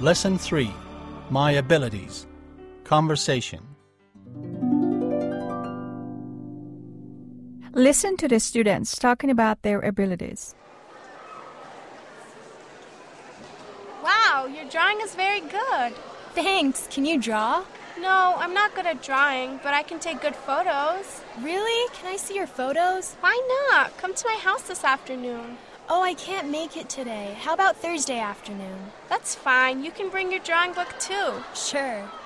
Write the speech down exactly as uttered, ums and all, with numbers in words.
Lesson three, My Abilities. Conversation. Listen to the students talking about their abilities. Wow, your drawing is very good. Thanks. Can you draw? No, I'm not good at drawing, but I can take good photos. Really? Can I see your photos? Why not? Come to my house this afternoon. Oh, I can't make it today. How about Thursday afternoon? That's fine. You can bring your drawing book too. Sure.